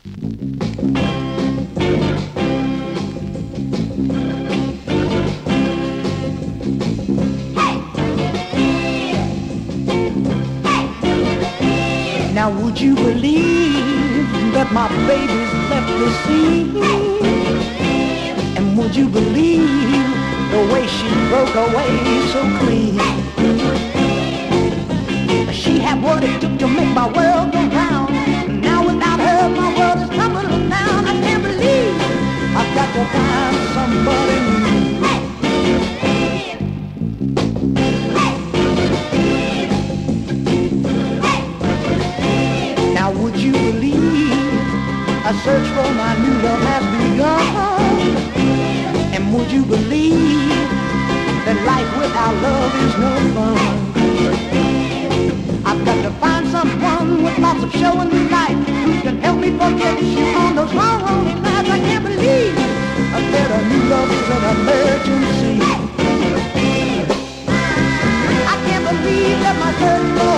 Now would you believe that my baby's left the scene? And would you believe the way she broke away so clean? She had what it took to make my world go round. Now without her my world is tumbling down. I can't believe I've got to find somebody new. Now would you believe a search for my new love has begun? And would you believe that life without love is no fun? I've got to find someone with lots of show and delight who can help me forget you on those long, lonely nights. I can't believe that a new love is an emergency. I can't believe that my third floor